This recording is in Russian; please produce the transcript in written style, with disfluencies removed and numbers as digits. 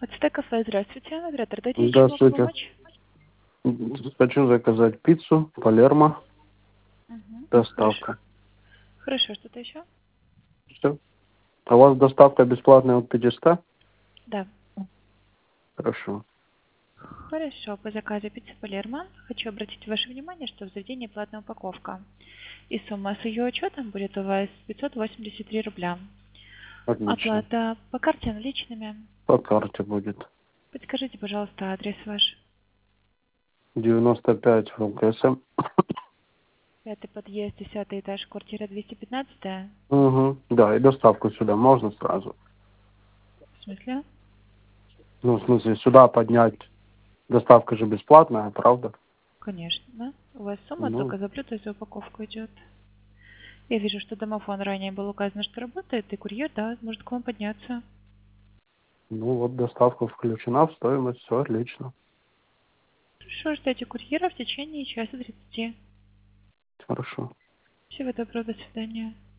Ацтек кафе, здравствуйте. Оператор, дайте чем могу Здравствуйте. помочь? Хочу заказать пиццу, Палермо, Угу. Хорошо. доставка. Хорошо, что-то еще? Все. А у вас доставка бесплатная от 500? Да. Хорошо. Хорошо, по заказу пиццы Палермо хочу обратить ваше внимание, что в заведении платная упаковка. И сумма с ее учетом будет у вас 583 рубля. Отлично. Оплата по карте наличными. По карте будет. Подскажите, пожалуйста, адрес ваш. 95 в ЛКСМ. Пятый подъезд, 10 этаж, квартира 215. Угу. Да, и доставку сюда можно сразу. В смысле? Ну, в смысле, сюда поднять. Доставка же бесплатная, правда? Конечно, да. У вас сумма Ну, только за блюдо и за упаковку идет. Я вижу, что домофон ранее был указано, что работает, и курьер, да, может к вам подняться. ну вот доставка включена в стоимость, все отлично. Хорошо, ждете курьера в течение часа 30. Хорошо. Всего доброго, до свидания.